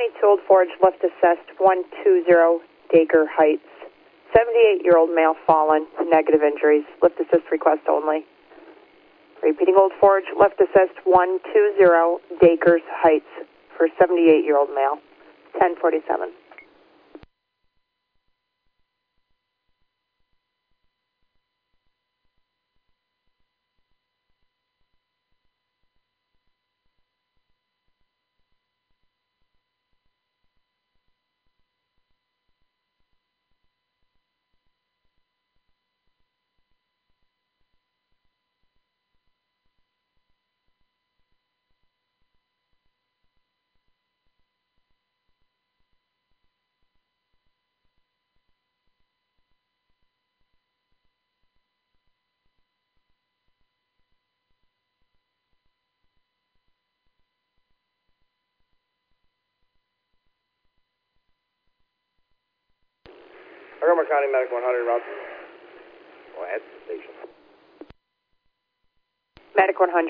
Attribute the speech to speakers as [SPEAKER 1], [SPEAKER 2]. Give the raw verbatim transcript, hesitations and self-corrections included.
[SPEAKER 1] ninety-two Old Forge, lift assessed one two zero, Dacre Heights. seventy-eight-year-old male fallen, negative injuries. Lift assist request only. Repeating Old Forge, lift assist one two zero, Dacres Heights for seventy-eight-year-old male. ten forty-seven.
[SPEAKER 2] Montgomery County Medic one hundred, route. Well, at the station.
[SPEAKER 1] Medic one hundred.